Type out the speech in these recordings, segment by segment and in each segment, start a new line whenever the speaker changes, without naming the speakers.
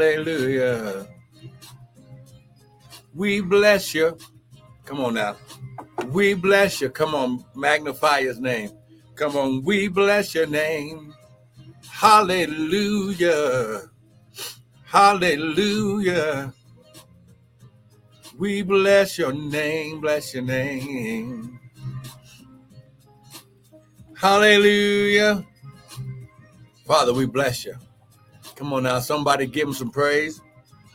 Hallelujah. We bless you. Come on now. We bless you. Come on, magnify his name. Come on, we bless your name. Hallelujah. Hallelujah. We bless your name. Bless your name. Hallelujah. Father, we bless you. Come on now, somebody give him some praise.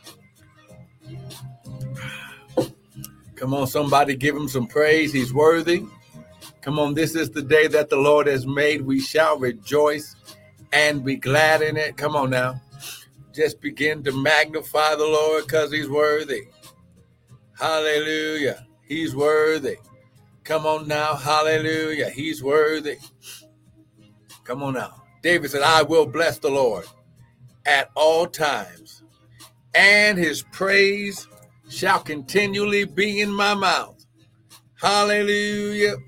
Come on, somebody give him some praise. He's worthy. Come on, this is the day that the Lord has made. We shall rejoice and be glad in it. Come on now. Just begin to magnify the Lord because he's worthy. Hallelujah. He's worthy. Come on now. Hallelujah. He's worthy. Come on now. David said, I will bless the Lord at all times, and his praise shall continually be in my mouth. Hallelujah.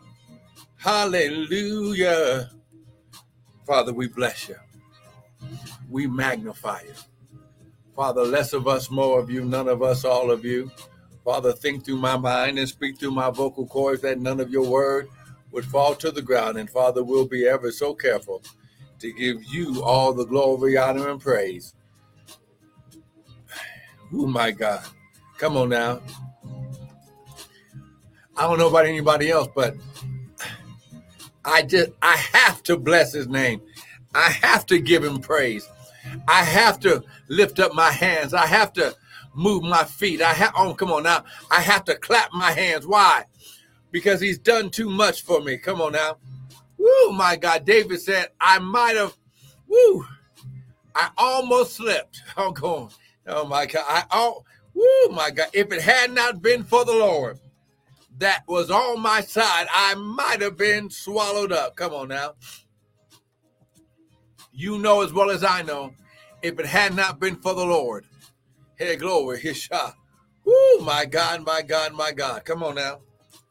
Hallelujah. Father, we bless you. We magnify you. Father, less of us, more of you, none of us, all of you. Father, think through my mind and speak through my vocal cords that none of your word would fall to the ground. And Father, we'll be ever so careful to give you all the glory, honor, and praise. Oh, my God. Come on now. I don't know about anybody else, but I have to bless his name. I have to give him praise. I have to lift up my hands. I have to move my feet. Come on now. I have to clap my hands. Why? Because he's done too much for me. Come on now. Woo, my God. David said, I almost slipped. I'm going, oh my God. My God. If it had not been for the Lord that was on my side, I might have been swallowed up. Come on now. You know as well as I know, if it had not been for the Lord. Hey, glory, his shot. Woo, my God, my God, my God. Come on now.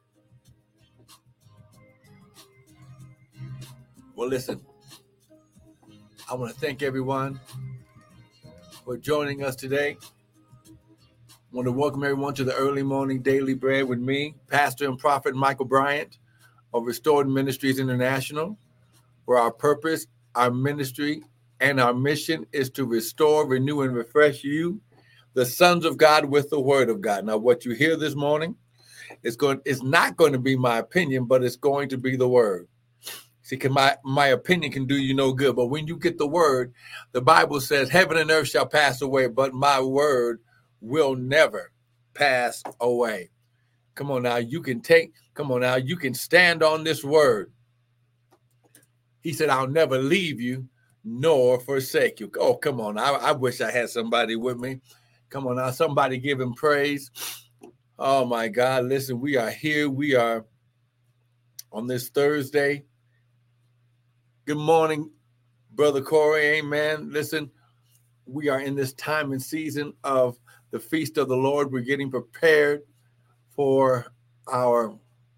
Well, listen, I want to thank everyone for joining us today. I want to welcome everyone to the Early Morning Daily Bread with me, Pastor and Prophet Michael Bryant of Restored Ministries International, where our purpose, our ministry, and our mission is to restore, renew, and refresh you, the sons of God, with the word of God. Now, what you hear this morning it's not going to be my opinion, but it's going to be the word. See, my opinion can do you no good, but when you get the word, the Bible says, heaven and earth shall pass away, but my word will never pass away. Come on now, you can stand on this word. He said, I'll never leave you nor forsake you. Oh, come on. I wish I had somebody with me. Come on now, somebody give him praise. Oh, my God. Listen, we are here. We are on this Thursday. Good morning, Brother Corey. Amen. Listen, we are in this time and season of the Feast of the Lord. We're getting prepared for our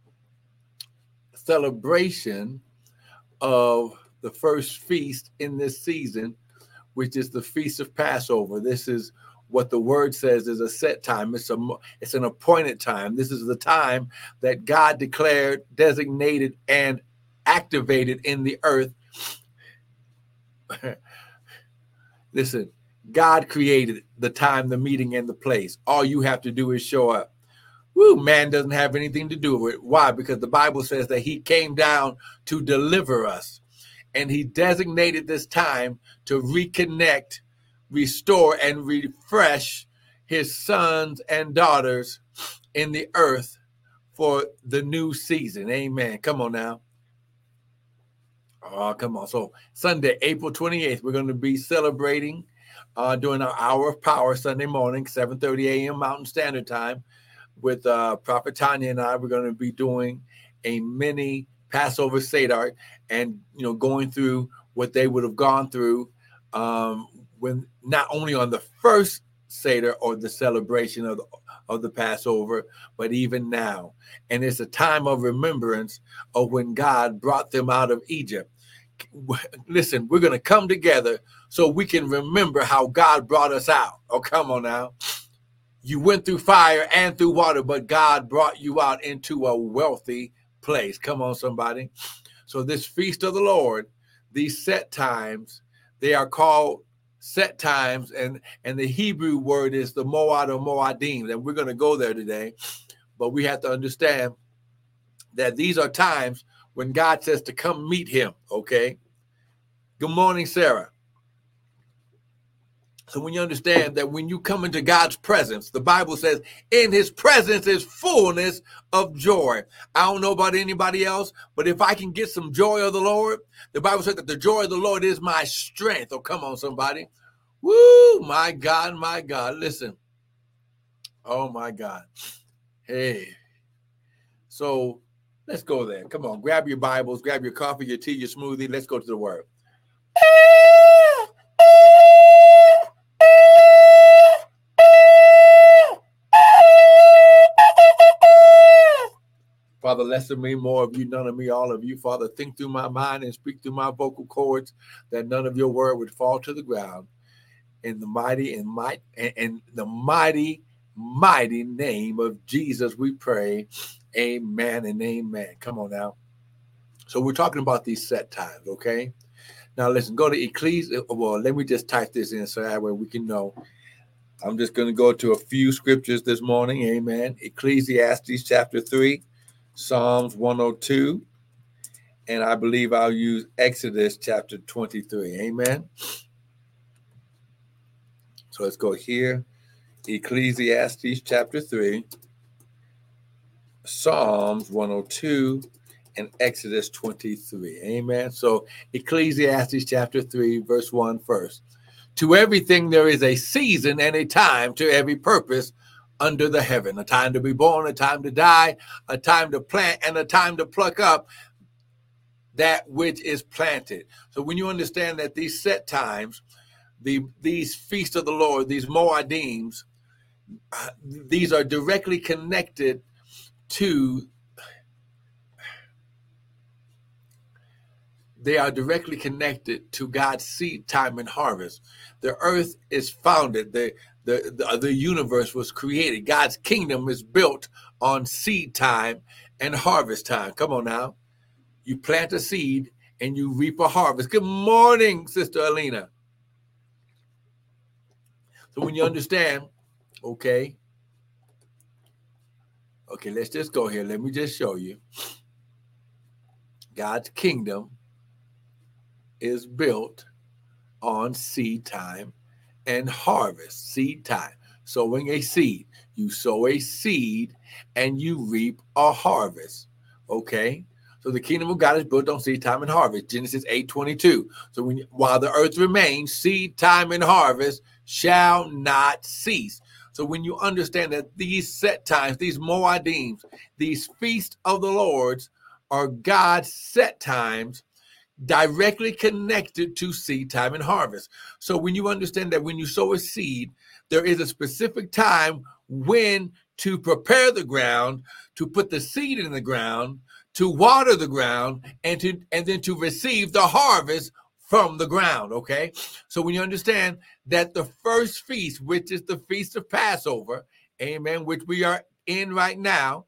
celebration of the first feast in this season, which is the Feast of Passover. This is what the word says is a set time. It's an appointed time. This is the time that God declared, designated, and activated in the earth. Listen, God created the time, the meeting, and the place. All you have to do is show up. Woo, man doesn't have anything to do with it. Why? Because the Bible says that he came down to deliver us. And he designated this time to reconnect, restore, and refresh his sons and daughters in the earth for the new season. Amen. Come on now. Oh, come on. So Sunday, April 28th, we're going to be celebrating during our hour of power Sunday morning, 7:30 a.m. Mountain Standard Time with Prophet Tanya and I. We're going to be doing a mini Passover Seder and, going through what they would have gone through when not only on the first Seder or the celebration of the Passover, but even now. And it's a time of remembrance of when God brought them out of Egypt. listen, we're going to come together so we can remember how God brought us out. Oh, come on now. You went through fire and through water, but God brought you out into a wealthy place. Come on, somebody. So this feast of the Lord, these set times, they are called set times, and the Hebrew word is the Moed or Moadim, and we're going to go there today. But we have to understand that these are times when God says to come meet him, okay? Good morning, Sarah. So when you understand that when you come into God's presence, the Bible says in his presence is fullness of joy. I don't know about anybody else, but if I can get some joy of the Lord, the Bible says that the joy of the Lord is my strength. Oh, come on, somebody. Woo, my God, my God. Listen. Oh, my God. Hey. So let's go there. Come on, grab your Bibles, grab your coffee, your tea, your smoothie. Let's go to the Word. Father, less of me, more of you, none of me, all of you. Father, think through my mind and speak through my vocal cords that none of your word would fall to the ground. In the mighty mighty name of Jesus, we pray. Amen and amen. Come on now. So we're talking about these set times, okay? Now listen, go to Ecclesiastes. Well, let me just type this in so that way we can know. I'm just going to go to a few scriptures this morning. Amen. Ecclesiastes chapter 3, Psalms 102, and I believe I'll use Exodus chapter 23. Amen. So let's go here. Ecclesiastes chapter 3, Psalms 102, and Exodus 23. Amen. So Ecclesiastes chapter 3, verse 1 first. To everything there is a season and a time to every purpose under the heaven. A time to be born, a time to die, a time to plant, and a time to pluck up that which is planted. So when you understand that these set times, these feasts of the Lord, these Moadims, these are directly connected to God's seed time and harvest. The earth is founded. The universe was created. God's kingdom is built on seed time and harvest time. Come on now. You plant a seed and you reap a harvest. Good morning, Sister Alina. So when you understand, okay, let's just go here. Let me just show you. God's kingdom is built on seed time and harvest. Seed time. Sowing a seed. You sow a seed and you reap a harvest. Okay? So the kingdom of God is built on seed time and harvest. Genesis 8:22. So while the earth remains, seed time and harvest shall not cease. So when you understand that these set times, these Moadims, these feasts of the Lord's are God's set times directly connected to seed time and harvest. So when you understand that when you sow a seed, there is a specific time when to prepare the ground, to put the seed in the ground, to water the ground, and then to receive the harvest from the ground, okay? So when you understand that the first feast, which is the Feast of Passover, amen, which we are in right now,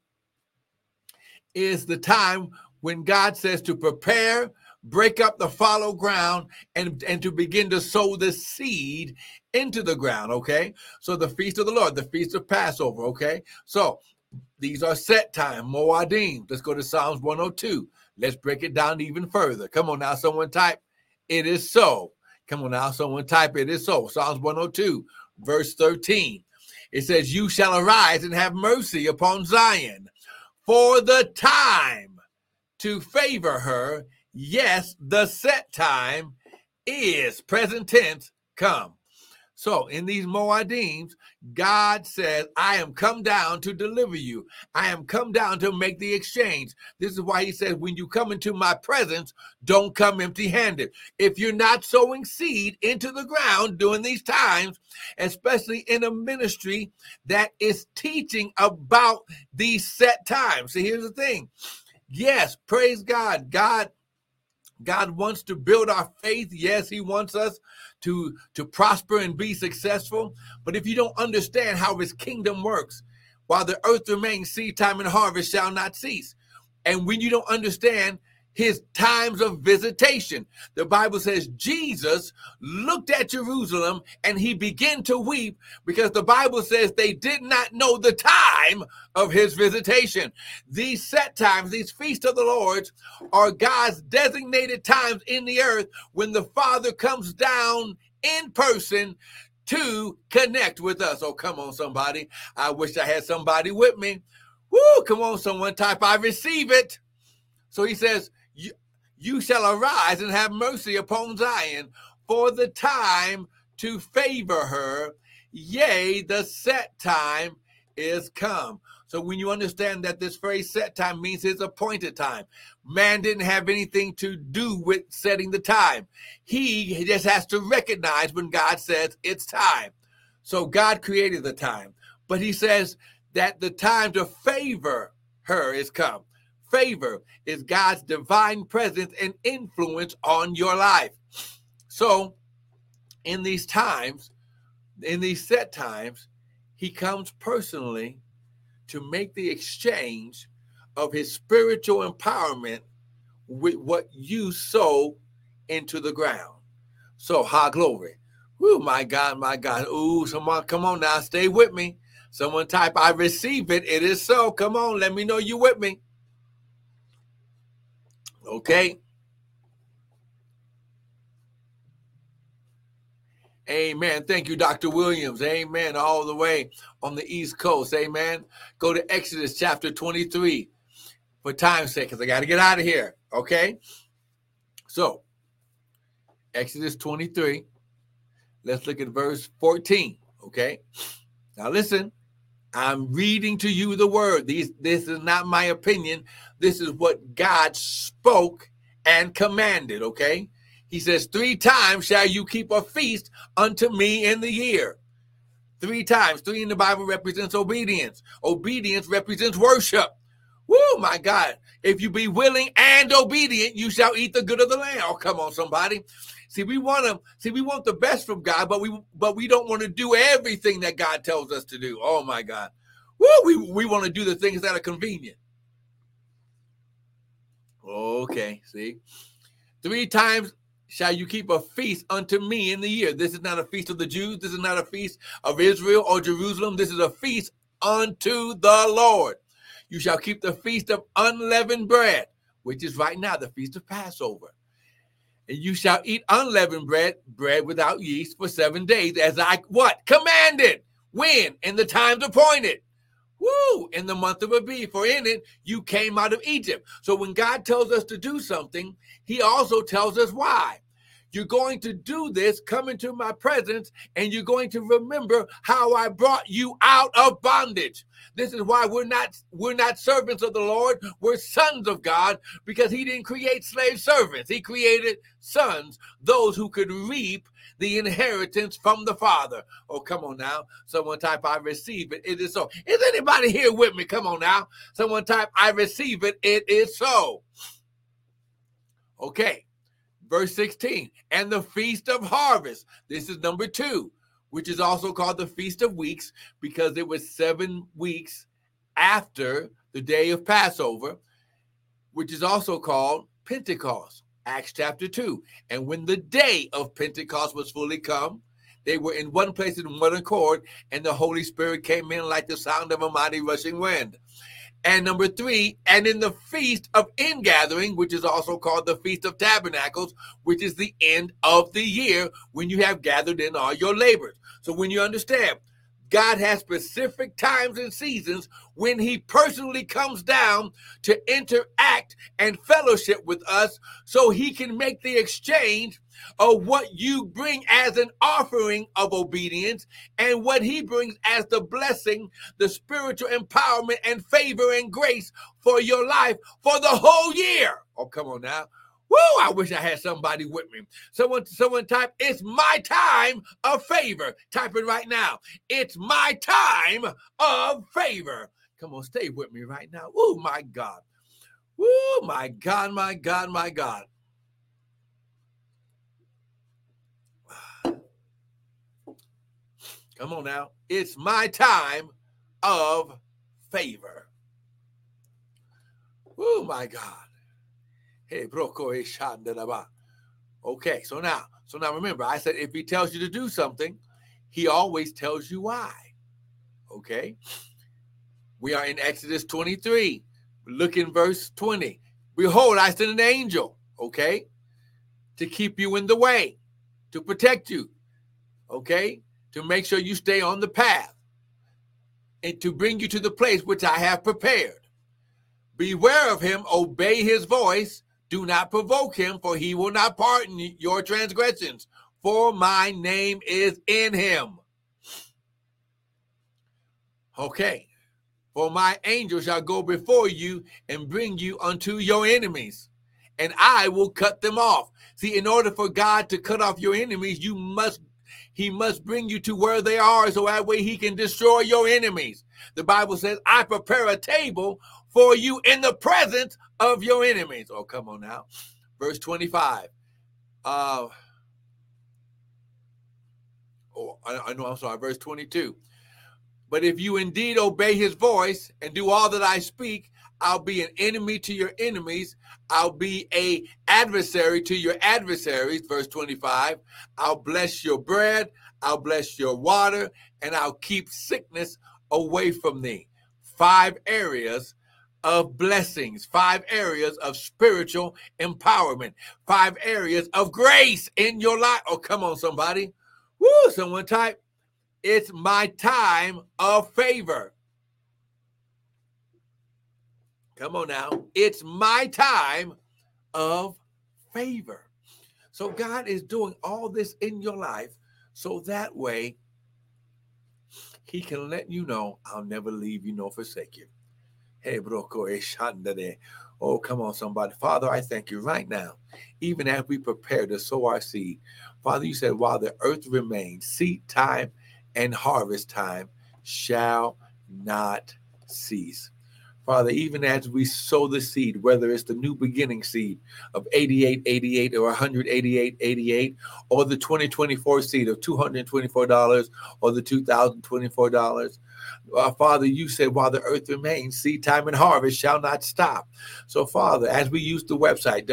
is the time when God says to prepare, break up the fallow ground, and to begin to sow the seed into the ground, okay? So the Feast of the Lord, the Feast of Passover, okay? So these are set time, Moadim. Let's go to Psalms 102. Let's break it down even further. Come on now, someone type, it is so. Come on now, someone type, it is so. Psalms 102, verse 13. It says, you shall arise and have mercy upon Zion, for the time to favor her, yes, the set time is, present tense, come. So in these Moadims, God says, I am come down to deliver you. I am come down to make the exchange. This is why he says, when you come into my presence, don't come empty-handed. If you're not sowing seed into the ground during these times, especially in a ministry that is teaching about these set times. See, here's the thing. Yes, praise God. God God wants to build our faith. Yes, he wants us to prosper and be successful. But if you don't understand how his kingdom works, while the earth remains, seed time and harvest shall not cease. And when you don't understand his times of visitation, the Bible says Jesus looked at Jerusalem and he began to weep because the Bible says they did not know the time of his visitation. These set times, these feasts of the Lord, are God's designated times in the earth when the Father comes down in person to connect with us. Oh, come on, somebody. I wish I had somebody with me. Woo, come on, someone type, I receive it. So he says, you shall arise and have mercy upon Zion, for the time to favor her, yea, the set time is come. So when you understand that this phrase set time means his appointed time, man didn't have anything to do with setting the time. He just has to recognize when God says it's time. So God created the time, but he says that the time to favor her is come. Favor is God's divine presence and influence on your life. So in these times, in these set times, he comes personally to make the exchange of his spiritual empowerment with what you sow into the ground. So, high glory. Woo, my God, my God. Ooh, someone, come on now, stay with me. Someone type, I receive it. It is so. Come on, let me know you with me. Okay. Amen. Thank you, Dr. Williams. Amen. All the way on the East Coast. Amen. Go to Exodus chapter 23 for time's sake, because I got to get out of here. Okay. So, Exodus 23. Let's look at verse 14. Okay. Now listen, I'm reading to you the word. This is not my opinion. This is what God spoke and commanded. Okay. He says, 3 times shall you keep a feast unto me in the year. 3 times. 3 in the Bible represents obedience. Obedience represents worship. Woo, my God. If you be willing and obedient, you shall eat the good of the land. Oh, come on, somebody. See, we want the best from God, but we don't want to do everything that God tells us to do. Oh my God. Woo, we want to do the things that are convenient. Okay, see. 3 times shall you keep a feast unto me in the year. This is not a feast of the Jews. This is not a feast of Israel or Jerusalem. This is a feast unto the Lord. You shall keep the feast of unleavened bread, which is right now the feast of Passover. And you shall eat unleavened bread without yeast for 7 days, as I, what? Commanded. When? In the times appointed. Woo! In the month of Abib, for in it you came out of Egypt. So when God tells us to do something, he also tells us why. You're going to do this, come into my presence, and you're going to remember how I brought you out of bondage. This is why we're not servants of the Lord. We're sons of God, because he didn't create slave servants. He created sons, those who could reap the inheritance from the Father. Oh, come on now. Someone type, I receive it. It is so. Is anybody here with me? Come on now. Someone type, I receive it. It is so. Okay. Verse 16, and the Feast of Harvest. This is number 2, which is also called the Feast of Weeks, because it was 7 weeks after the day of Passover, which is also called Pentecost, Acts chapter 2. And when the day of Pentecost was fully come, they were in one place in one accord, and the Holy Spirit came in like the sound of a mighty rushing wind. And number 3, and in the Feast of Ingathering, which is also called the Feast of Tabernacles, which is the end of the year when you have gathered in all your labors. So when you understand, God has specific times and seasons when he personally comes down to interact and fellowship with us, so he can make the exchange of what you bring as an offering of obedience and what he brings as the blessing, the spiritual empowerment and favor and grace for your life for the whole year. Oh, come on now. Woo, I wish I had somebody with me. Someone type, it's my time of favor. Type it right now. It's my time of favor. Come on, stay with me right now. Oh, my God. Woo, my God, my God, my God. Come on now. It's my time of favor. Oh, my God. Hey, broko eshandanaba. Okay, so now remember, I said if he tells you to do something, he always tells you why. Okay? We are in Exodus 23. Look in verse 20. Behold, I send an angel, okay, to keep you in the way, to protect you, okay, to make sure you stay on the path, and to bring you to the place which I have prepared. Beware of him, obey his voice, do not provoke him, for he will not pardon your transgressions, for my name is in him. Okay. For my angel shall go before you and bring you unto your enemies, and I will cut them off. See, in order for God to cut off your enemies, he must bring you to where they are, so that way he can destroy your enemies. The Bible says, I prepare a table for you in the presence of your enemies. Oh, come on now. Verse 25. Verse 22. But if you indeed obey his voice and do all that I speak, I'll be an enemy to your enemies. I'll be an adversary to your adversaries. Verse 25. I'll bless your bread. I'll bless your water. And I'll keep sickness away from thee. 5 areas of blessings. 5 areas of spiritual empowerment. 5 areas of grace in your life. Oh, come on, somebody. Woo, someone type. It's my time of favor. Come on now. It's my time of favor. So God is doing all this in your life so that way he can let you know, I'll never leave you nor forsake you. Hey, broko eshandade. Oh, come on, somebody. Father, I thank you right now, even as we prepare to sow our seed. Father, you said while the earth remains, seed time and harvest time shall not cease. Father, even as we sow the seed, whether it's the new beginning seed of 8888 or 18888, or the 2024 seed of $224 or the $2,024, Father, you said while the earth remains, seed time and harvest shall not stop. So, Father, as we use the website,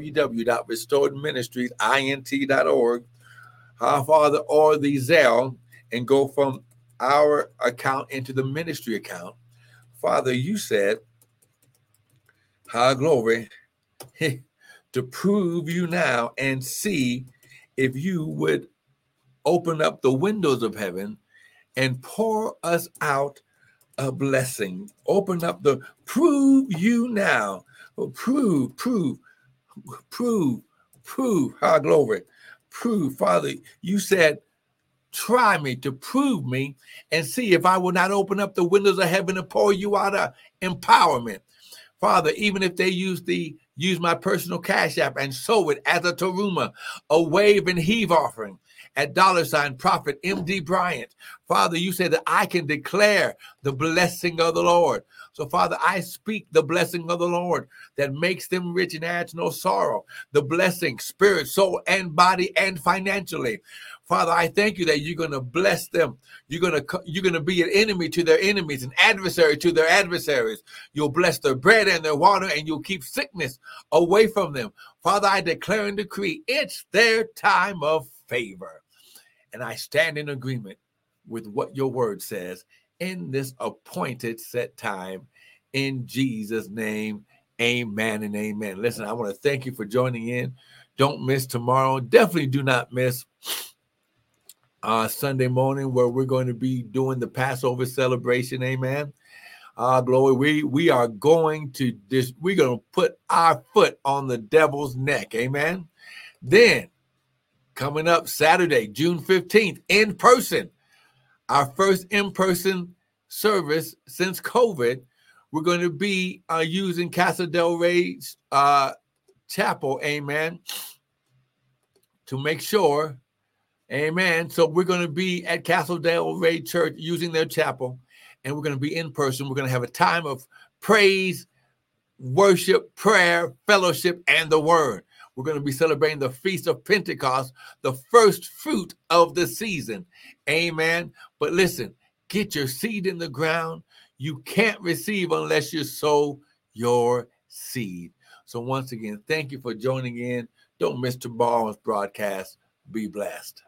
www.restoredministriesint.org, Father, or the Zelle, and go from our account into the ministry account. Father, you said, glory, to prove you now and see if you would open up the windows of heaven and pour us out a blessing. Open up prove you now. Prove, glory. Prove, Father, you said, try me to prove me and see if I will not open up the windows of heaven and pour you out of empowerment. Father, even if they use my personal cash app and sow it as a teruma, a wave and heave offering at $Prophet MD Bryant. Father, you say that I can declare the blessing of the Lord. So, Father, I speak the blessing of the Lord that makes them rich and adds no sorrow. The blessing, spirit, soul, and body, and financially. Father, I thank you that you're going to bless them. You're going to be an enemy to their enemies, an adversary to their adversaries. You'll bless their bread and their water, and you'll keep sickness away from them. Father, I declare and decree it's their time of favor. And I stand in agreement with what your word says in this appointed set time. In Jesus' name, amen and amen. Listen, I want to thank you for joining in. Don't miss tomorrow. Definitely do not miss Sunday morning, where we're going to be doing the Passover celebration. Amen. Glory. We are going to we're going to put our foot on the devil's neck. Amen. Then coming up Saturday, June 15th, in person, our first in-person service since COVID. We're going to be using Casa del Rey Chapel, amen, to make sure, amen. So we're going to be at Casa del Rey Church using their chapel, and we're going to be in person. We're going to have a time of praise, worship, prayer, fellowship, and the word. We're going to be celebrating the Feast of Pentecost, the first fruit of the season. Amen. But listen, get your seed in the ground. You can't receive unless you sow your seed. So once again, thank you for joining in. Don't miss tomorrow's broadcast. Be blessed.